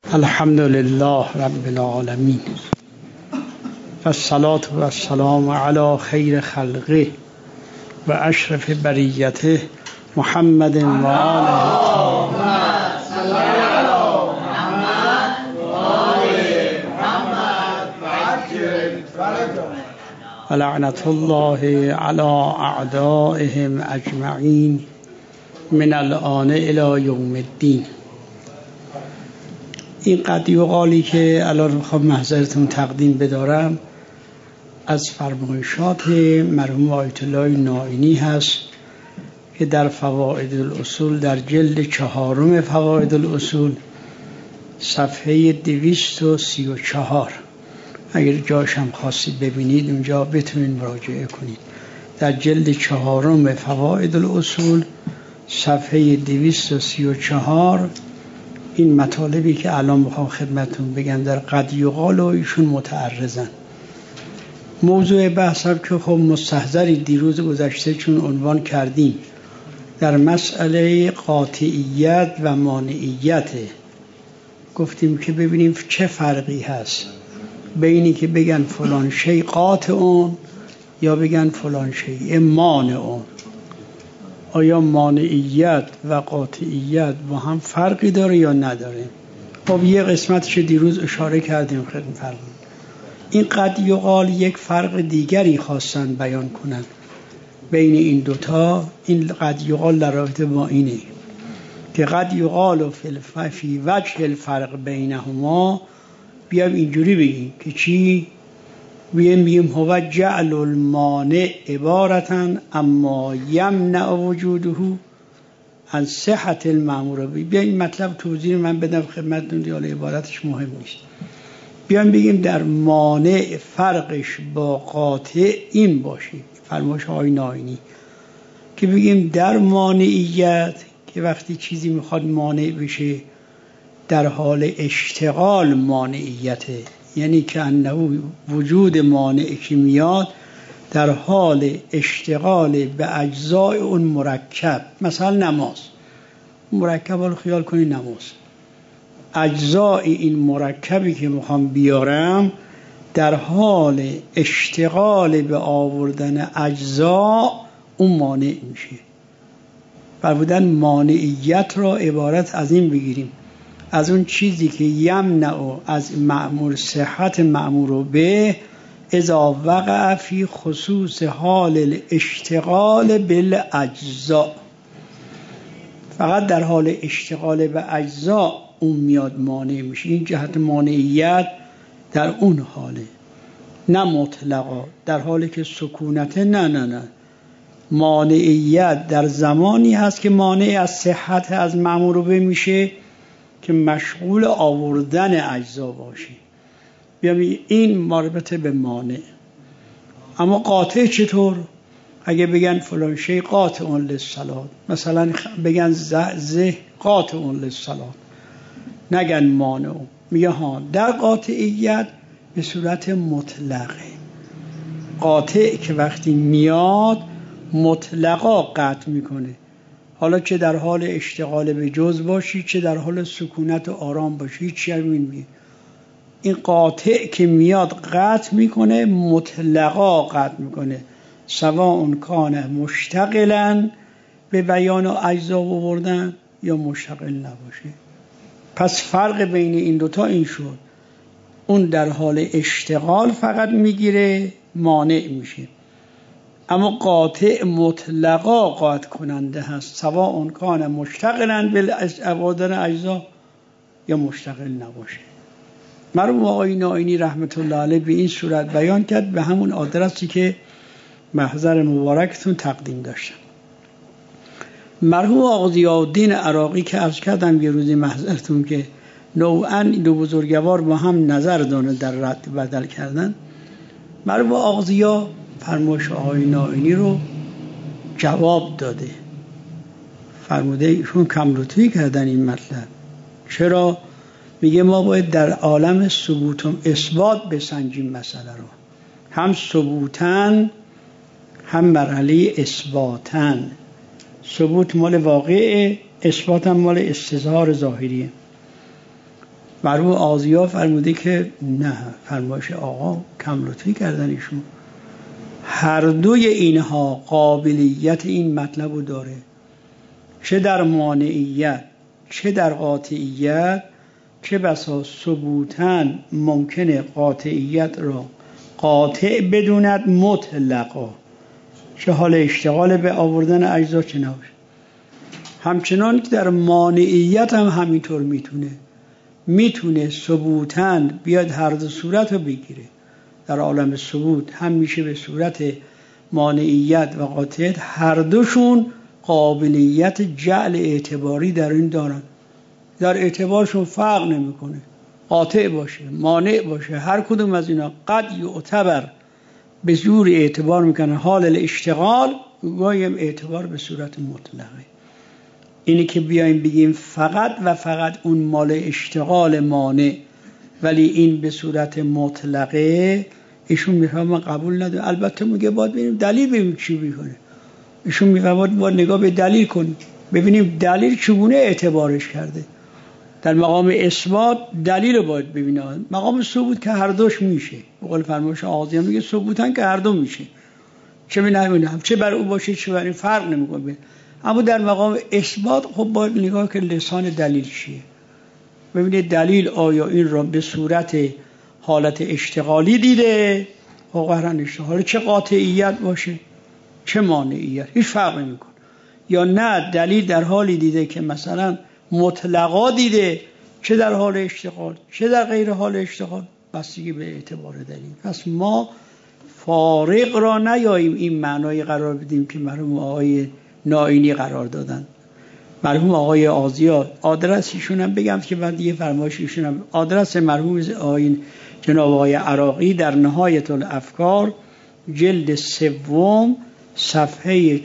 الحمد لله رب العالمين والصلاة والسلام على خير خلقه و اشرف بریته محمد و آله و لعنت الله على اعدائهم اجمعین من الآن الی یوم الدین. این قد یقالی که الان میخوام محضرتون تقدیم بدارم از فرمایشات مرحوم آیت الله نائینی هست که در فوائد الاصول در جلد 4 فوائد الاصول صفحه 234 اگر جاشم خواستید ببینید اونجا بتونید مراجعه کنید. در جلد 4 فوائد الاصول صفحه 234 این مطالبی که الان میخوام خدمتون بگم در قد یقال و ایشون متعرضن. موضوع بحثم که خب مستحضری دیروز گذشته چون عنوان کردیم در مسئله قاطعیت و مانعیت، گفتیم که ببینیم چه فرقی هست بینی که بگن فلان شیء قاطعون یا بگن فلان شیء مانعون. آیا مانعیت و قاطعیت با هم فرقی داره یا نداره؟ خب یه قسمتش دیروز اشاره کردیم خدمتتون. این قد یقال یک فرق دیگری خواستن بیان کنن بین این دوتا. این قد یقال در رابطه با اینه که قد یقال فی وجه الفرق بینهما، بیام اینجوری بگیم که چی؟ بگیم هو جعل المانع عبارتا اما یمنع وجوده عن صحت المأمور به. بیایم این مطلب توضیح من بدم خدمتتون، دیگه عبارتش مهم نیست. بیایم بگیم در مانع فرقش با قاطع این باشه، فرمایش آقای نائینی که بگیم در مانعیت که وقتی چیزی میخواد مانع بشه در حال اشتغال مانعیته، یعنی که انه وجود مانع که میاد در حال اشتغال به اجزای اون مرکب. مثلا نماز مرکب رو خیال کنی، نماز اجزای این مرکبی که میخوام بیارم در حال اشتغال به آوردن اجزا اون مانع میشه. فرمودن مانعیت را عبارت از این بگیریم، از اون چیزی که یمنع از مأمور صحت مأمور به اذا وقع فی خصوص حال الاشتغال بالاجزاء، فقط در حال اشتغال به اجزا اون میاد مانع میشه. این جهت مانعیت در اون حاله، نه مطلقا در حالی که سکونته. نه مانعیت در زمانی هست که مانع از صحت از مأمور به میشه که مشغول آوردن اجزا باشه. بیام این مربوط به مانع. اما قاطع چطور؟ اگه بگن فلان شیء قاطع للصلاة، مثلا بگن زه قاطع للصلاة، نگن مانع، میگه ها در قاطعیت به صورت مطلقه. قاطع که وقتی میاد مطلقا قطع میکنه، حالا چه در حال اشتغال به جز باشی چه در حال سکونت و آرام باشی، چی میگه؟ این قاطع که میاد قطع میکنه، مطلقا قطع میکنه، سواء کان مشتغلا به بیان و اجزا آوردن یا مشتغل نباشه. پس فرق بین این دوتا این شد، اون در حال اشتغال فقط میگیره مانع میشه، اما قاطع مطلقا قاطع کننده هست، سواء کان مشتغلا به آوردن اجزا یا مشتغل نباشه. مرحوم آقای نائینی رحمت الله علیه به این صورت بیان کرد، به همون آدرسی که محضر مبارکتون تقدیم داشتم. مرحوم آقا ضیاءالدین عراقی که عرض کردم یه روزی محضرتون که نوعاً دو بزرگوار با هم نظر دارن در رد بدل کردن، مرحوم آقا ضیاء فرمایش آقای نائینی رو جواب داده، فرموده ایشون کم لطفی کردن این مطلب. چرا؟ میگه ما باید در عالم ثبوت و اثبات بسنجیم مسئله رو، هم ثبوتن هم مرحله اثباتن. ثبوت مال واقعه، اثبات هم مال استظهار ظاهریه. مرحوم آضیا فرموده که نه، فرمایش آقا کم لطفی کردن ایشون. هر دوی اینها قابلیت این مطلب رو داره، چه در مانعیت چه در قاطعیت. چه بسا ثبوتاً ممکنه قاطعیت را قاطع بدوند مطلقا، چه حال اشتغال به آوردن اجزا چه نباشه. همچنان که در مانعیت هم همینطور میتونه ثبوتاً بیاد هر دو صورت رو بگیره. در عالم ثبوت هم میشه به صورت مانعیت و قاطعیت، هر دوشون قابلیت جعل اعتباری در این دارن، در اعتبارشون فرق نمیکنه، قاطع باشه مانع باشه، هر کدوم از اینا قد یعتبر به زور اعتبار میکنه. حال الاشتغال گاهی اعتبار به صورت مطلقه. اینی که بیایم بگیم فقط و فقط اون مال اشتغال مانع ولی این به صورت مطلقه، ایشون میفهمه قبول نداره. البته میگه باید ببینیم دلیل ببینیم چی میکنه. ایشون میفهمه باید نگاه به دلیل کنیم، ببینیم دلیل چگونه اعتبارش کرده. در مقام اثبات دلیل رو باید ببینیم، مقام ثبوت که هر دوش میشه. به قول فرمایش آقا میگه ثبوتن که هر دو میشه، چه ببینم چه بر او باشه چه بر این فرق نمیکنه. اما در مقام اثبات خب باید نگاه که لسان دلیل چیه، ببینید دلیل آیا این را به صورت حالت اشتغالی دیده و قهرن اشتغالی، چه قاطعیت باشه چه مانعیت هیچ فرق نمیکنه، یا نه دلیل در حالی دیده که مثلا مطلقا دیده، چه در حال اشتغال چه در غیر حال اشتغال، بستگی به اعتبار دلیل. پس ما فارق را نیاییم این معنای قرار بدیم که مرحوم آقای نائینی قرار دادن. مرحوم آقای آضیا آدرس ایشون هم بگم که بعد یه فرمایش ایشون هم، آدرس مرحوم آقای جناب آقای عراقی در نهایت الافکار جلد 3 صفحه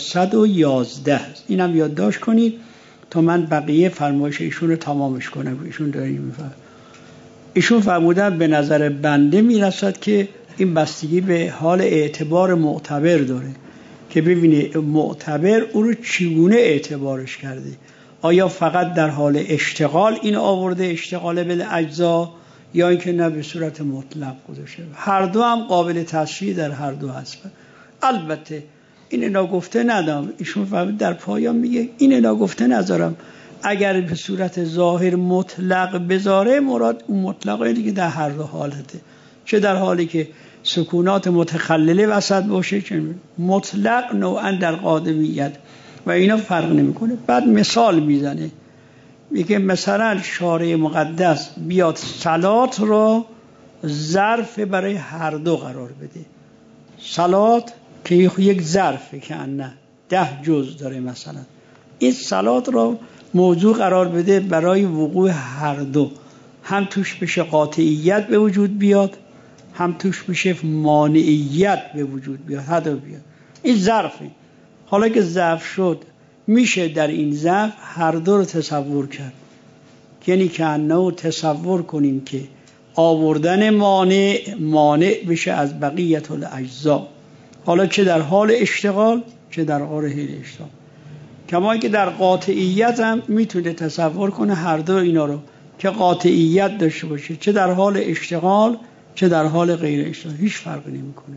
411 است. اینم یادداشت کنید تا من بقیه فرمایش ایشون رو تمامش کنم. ایشون داریم میفهم، ایشون فرمودن به نظر بنده میرسد که این بستگی به حال اعتبار معتبر داره که ببینه معتبر او رو چگونه اعتبارش کرده. آیا فقط در حال اشتغال این آورده اشتغال به اجزا، یا اینکه نه به صورت مطلق گذاشته. هر دو هم قابل تصحیح در هر دو هست. البته این ناگفته ندارم، ایشون فرمود در پایان میگه این ناگفته نذارم، اگر به صورت ظاهر مطلق بذاره مراد اون مطلق اینه که در هر دو حالته، چه در حالی که سکونات متخلله وسط باشه چه مطلق نوعا در قادمیت و اینا فرق نمیکنه. بعد مثال میزنه، میگه مثلا شارع مقدس بیاد صلات رو ظرف برای هر دو قرار بده. صلات که یک ظرفه که نه 10 جز داره، مثلا این صلات رو موضوع قرار بده برای وقوع هر دو، هم توش بشه قاطعیت به وجود بیاد هم توش بشه مانعیت به وجود بیاد، هر بیاد. این ظرفه. حالا که ظرف شد میشه در این ظرف هر دو رو تصور کرد، یعنی که انه تصور کنیم که آوردن مانع بشه از بقیت الاجزا، حالا چه در حال اشتغال چه در غیر اشتغال. کما که در قاطعیت هم میتونه تصور کنه هر دو اینا رو که قاطعیت داشته باشه، چه در حال اشتغال چه در حال غیر اشتغال، هیچ فرقی نمیکنه.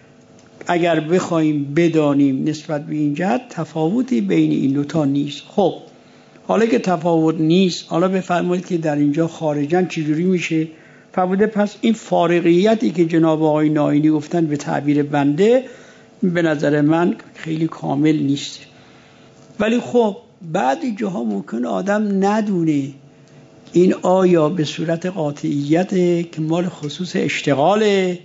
اگر بخوایم بدانیم نسبت به این جهت تفاوتی بین این دوتا نیست. خب حالا که تفاوت نیست، حالا بفرمایید که در اینجا خارجاً چجوری میشه. فرموده پس این فارغیتی که جناب آقای نائینی گفتن به تعبیر بنده به نظر من خیلی کامل نیست. ولی خب بعضی جاها ممکن آدم ندونه این آیا به صورت قاطعیت که مال خصوص اشتغاله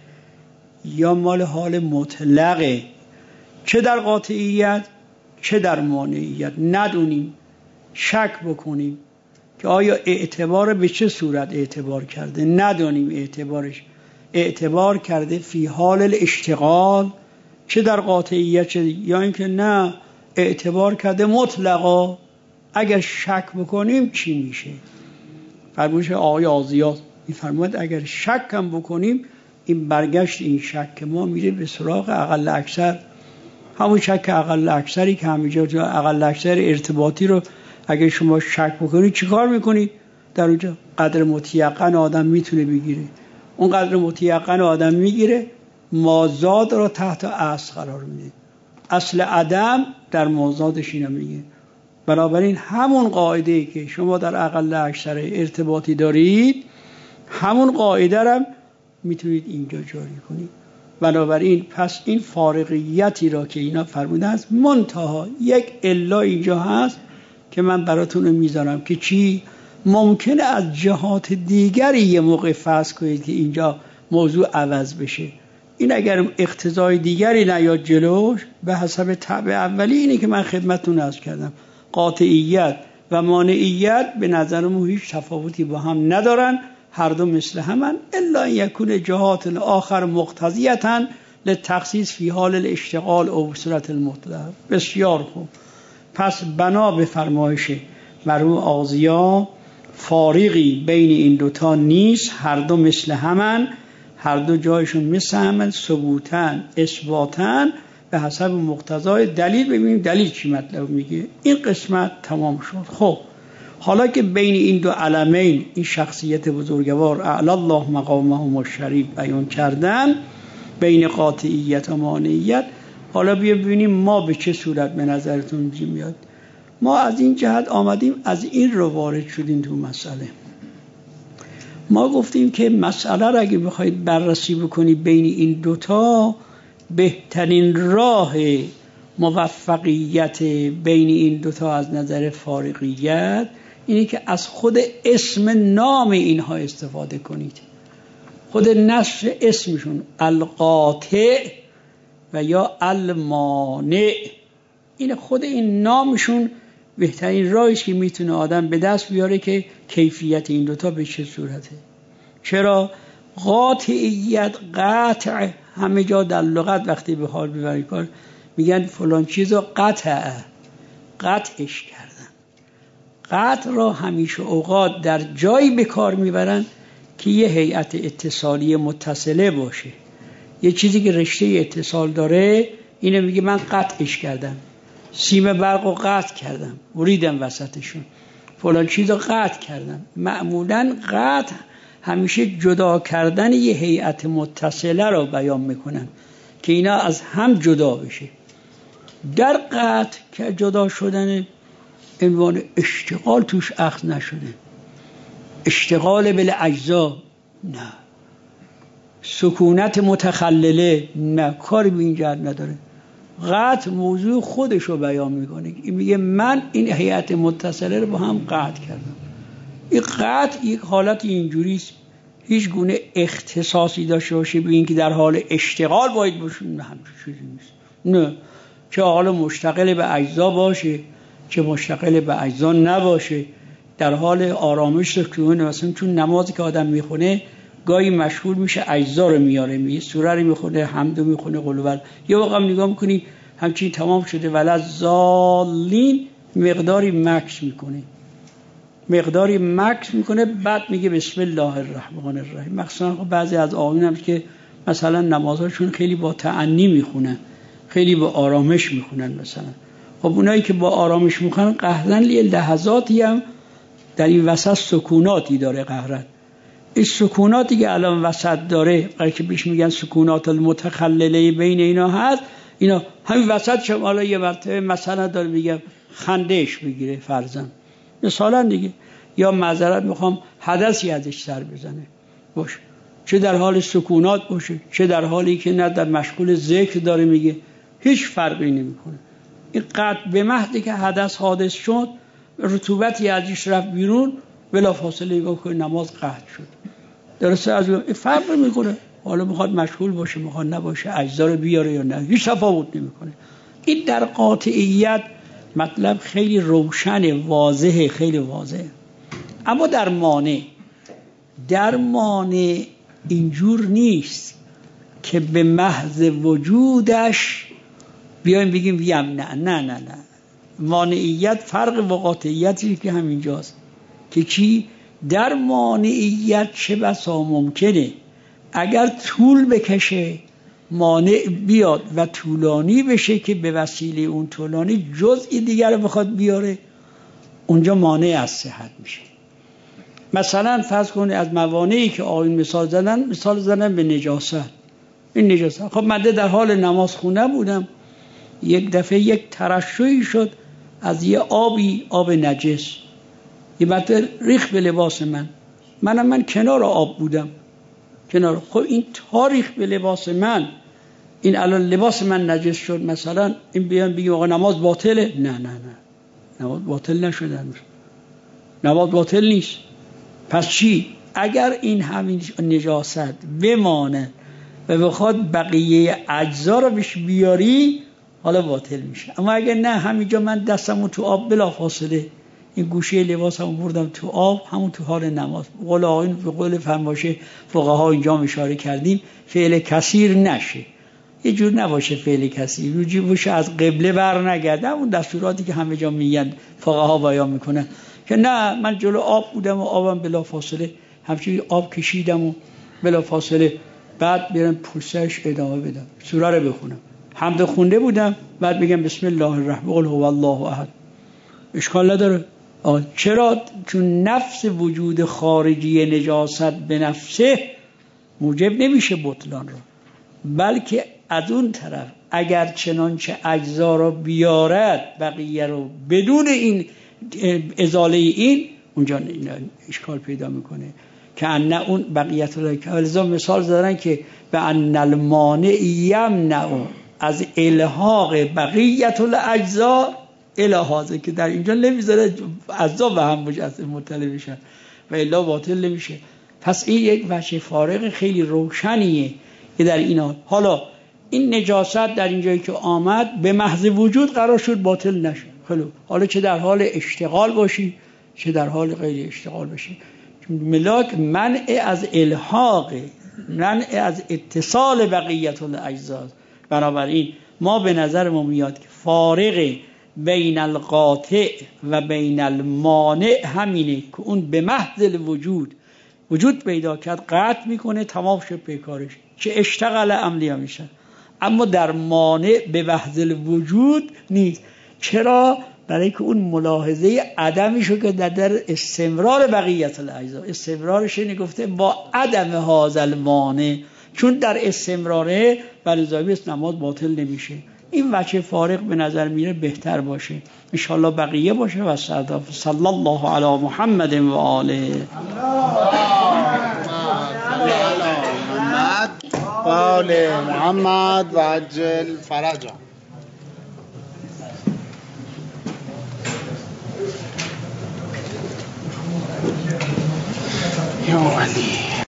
یا مال حال مطلقه، چه در قاطعیت چه در مانعیت ندونیم، شک بکنیم که آیا اعتبار به چه صورت اعتبار کرده، ندانیم اعتبارش اعتبار کرده فی حال الاشتغال چه در قاطعیت چه، یا اینکه نه اعتبار کرده مطلقا. اگر شک بکنیم چی میشه؟ فرمایش آقای آضیا میفرماید اگر شک هم بکنیم این برگشت این شک ما میره به سراغ اقل اکثر، همون شک اقل اکثری که همینجا اقل اکثر ارتباطی رو اگر شما شک بکنید چیکار میکنید؟ در اونجا قدر متیقن آدم میتونه بگیره، اون قدر متیقن آدم میگیره، مازاد رو تحت اصل قرار میده. اصل عدم در مازادش اینو میگه. بنابراین همون قاعده‌ای که شما در اقل اکثر ارتباطی دارید، همون قاعده رو میتونید اینجا جاری کنید. بنابراین پس این فارغیتی را که اینا فرموده است، منتها یک الا اینجا هست که من براتون میذارم که چی؟ ممکنه از جهات دیگری یه موقع فرض کنید که اینجا موضوع عوض بشه. این اگر اقتضای دیگری نیاد جلوش، به حسب طبع اولی اینه که من خدمتتون عرض کردم، قاطعیت و مانعیت به نظرم هیچ تفاوتی با هم ندارن، هر دو مثل همن، الا ان یکون جهات الاخر مقتضیتا للتخصیص فی حال الاشتغال او صورت المطلق. بسیار خوب. پس بنا به فرمایش مرحوم آغازیا فارقی بین این دوتا نیست، هر دو مثل همن، هر دو جایشون مثل همن، ثبوتن اثباتن به حسب مقتضای دلیل. ببینیم دلیل چی مطلب میگه. این قسمت تمام شد. خب حالا که بین این دو علمین، این شخصیت بزرگوار اعلی الله مقامهم الشریف بیان کردن، بین قاطعیت و مانعیت، حالا ببینیم ما به چه صورت به نظرتون میاد. ما از این جهت آمدیم، از این رو وارد شدیم تو مسئله. ما گفتیم که مسئله را اگه بخواید بررسی بکنید بین این دوتا، بهترین راه موفقیت بین این دوتا از نظر فارغیت اینه که از خود اسم نام اینها استفاده کنید. خود نصر اسمشون القاطع و یا المانع، این خود این نامشون بهترین راهیست که میتونه آدم به دست بیاره که کیفیت این دوتا به چه صورته. چرا؟ قاطعیت، قطع، همه جا در لغت وقتی به حال ببرید کار میگن فلان چیزو قطعش کردن. قطع را همیشه اوقات در جایی به کار میبرن که یه هیئت اتصالی متصله باشه، یه چیزی که رشته اتصال داره، اینو میگه من قطعش کردم، سیم برق رو قطع کردم، بریدم وسطشون، فلان چیز رو قطع کردم. معمولاً قطع همیشه جدا کردن یه هیئت متصله رو بیان میکنن که اینا از هم جدا بشه. در قطع که جدا شدن عنوان اشتغال توش اخذ نشده، اشتغال بالاجزا نه، سکونت متخلله نه، کاری به این جهت نداره. قطع موضوع خودش رو بیان میکنه، این میگه من این هیئت متصله رو با هم قطع کردم. این قطع یک حالت اینجوریست، هیچ گونه اختصاصی داشته باشه به این که در حال اشتغال باید باشه، نه همچون چیزی نیست. نه، چه حالا مشتغل به اجزا باشه چه مشتغل به اجزا نباشه، در حال آرامش سکون. مثلا چون نمازی که آدم میخونه گاهی مشغول میشه اجزا رو میاره، میگه سوره رو میخونه، حمد رو میخونه، قل هو، یه واقعا نگاه میکنی همچین تمام شده ولا ضالین، مقداری مکث میکنه، بعد میگه بسم الله الرحمن الرحیم. مثلا بعضی از آقایون هم که مثلا نمازاشون خیلی با تأنی میخونن، خیلی با آرامش میخونن، مثلا خب اونایی که با آرامش میخونن قهرن لحظاتی هم در این وسط سکوناتی داره. قهرن این سکوناتی که الان وسط داره، که بهش میگن سکونات المتخلله بین اینا هست، اینا همین وسط شما حالا یه مرتبه مثلا داره میگم خندهش بگیره فرضاً، مثلا دیگه، یا معذرت میخوام حدثی ازش سر بزنه باشه، چه در حال سکونات باشه چه در حالی که نه در مشغول ذکر داره میگه، هیچ فرقی نمیکنه. این قطع به محضی که حدث حادث شد، رطوبتی ازش رفت بیرون، بلا فاصله نگاه کنه نماز قطع شد. درسته؟ از این فرق میکنه حالا میخواد مشغول باشه میخواد نباشه، اجزا رو بیاره یا نه، هیچ تفاوت نمیکنه. این در قاطعیت مطلب خیلی روشن، واضحه، خیلی واضحه. اما در مانع اینجور نیست که به محض وجودش بیایم بگیم نه. مانعیت فرق با قاطعیتی که همینجاست که چی؟ در مانعیت چه بسا ممکنه اگر طول بکشه مانع بیاد و طولانی بشه که به وسیله اون طولانی جزئی دیگر رو بخواد بیاره، اونجا مانع از صحت میشه. مثلا فرض کنید از موانعی که آقایون مثال زدن به نجاست. این نجاست. خب من در حال نماز خونه بودم، یک دفعه یک ترشحی شد از یه آب نجس، یه مقدار ریخت به لباس من کنار آب بودم، کنار. خب این تاریخ به لباس من، این الان لباس من نجس شد، مثلا این بیان بگیم آقا نماز باطله؟ نه نماز باطل نشده، نماز باطل نیست. پس چی؟ اگر این همین نجاست بمانه و بخواد بقیه اجزا رو بهش بیاری، حالا باطل میشه. اما اگر نه، همینجا من دستمو تو آب بلا فاصله این گوشه لباسمو بردم تو آب، همون تو حال نماز، قول آقایون به قول فرماشه فقها اینجا اشاره کردیم، فعل کثیر نشه، یه جور نباشه فعل کثیر، یه جور باشه از قبله بر نگرده، اون دستوراتی که همه جا میگن فقها بیان میکنن که نه، من جلو آب بودم و آبم بلا فاصله همچنین آب کشیدم و بلا فاصله بعد برم پرسش ادامه بدم، سوره رو بخونم، حمد خونده بودم، بعد بگم بسم الله الرحمن قل هو الله احد، اشکال نداره. چرا؟ چون نفس وجود خارجی نجاست به نفسه موجب نمیشه بطلان رو، بلکه از اون طرف اگر چنانچه اجزا رو بیارد بقیه رو بدون این ازاله این، اونجا اشکال پیدا میکنه که ان اون بقیت رو مثال زدن که به ان المانع یمنع از الحاق بقیت الاجزا الهازه، که در اینجا نمیذاره اجزا به هم مطلع بشن و الا باطل نمیشه. پس این یک وجه فارق خیلی روشنیه که در اینا حالا این نجاست در اینجایی که آمد به محض وجود قرار شد باطل نشه. خیلی حالا چه در حال اشتغال باشی چه در حال غیر اشتغال باشی، ملاک منع از الحاق، منع از اتصال بقیت الاجزا. بنابراین ما به نظر ما میاد که فارق بین القاطع و بین المانع همینه که اون به محض وجود پیدا کرد قطع میکنه، تمام شد پیکارش، چه اشتغل عملی میشه. اما در مانع به محض وجود نیست. چرا؟ برای که اون ملاحظه عدمیشو که در استمرار بقیت الاجزا، استمرارش نگفته با عدم هازل مانع، چون در استمراره بلزامی نماز باطل نمیشه. این وجه فارق به نظر میره بهتر باشه، انشاءالله بقیه باشه. و صلی الله علی محمد و آله و آل محمد و عجل فرجا. یا علی